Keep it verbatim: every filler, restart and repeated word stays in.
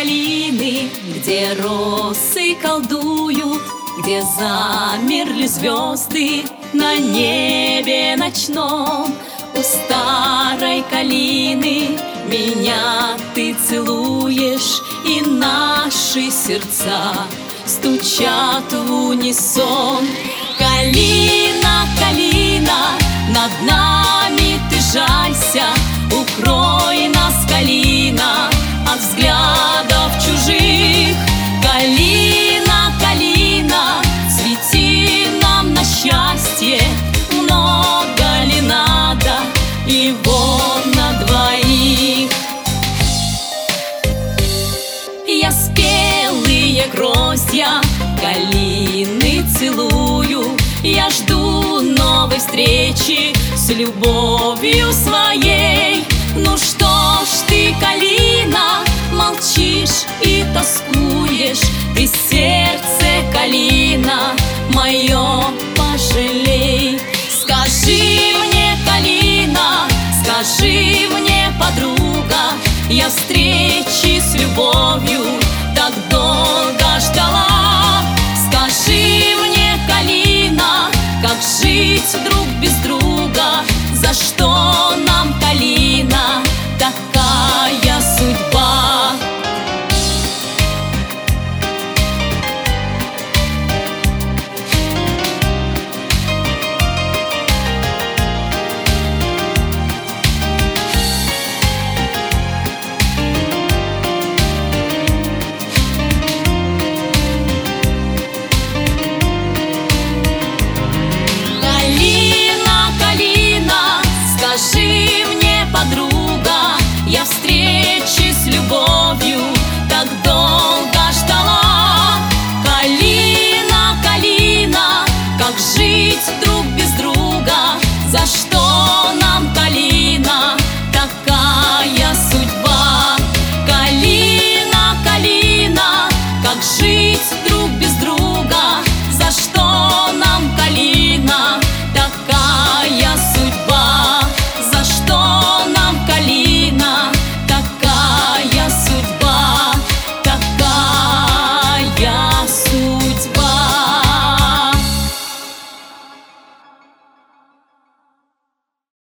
калины, где росы колдуют, где замерли звезды на небе ночном. У старой калины меня ты целуешь, и наши сердца стучат в унисон. Калина, калина, над нами ты жалься, укрой нас, калина, от взглядов чужих. Калина, калина, свети нам на счастье, много ли надо его на двоих? Я спелые гроздья калины целую, я жду новой встречи с любовью своей. Ну что ж ты, калина, молчишь и тоскуешь, ты сердце, калина, мое пожалей. Скажи мне, калина, скажи мне, подруга, я встречи с любовью так долго ждала. Скажи мне, калина, как жить друг без друга, за что нам, калина, такая судьба? Скажи мне, подруга, я встречи с любовью так долго ждала. Калина, калина, как жить друг без друга, за что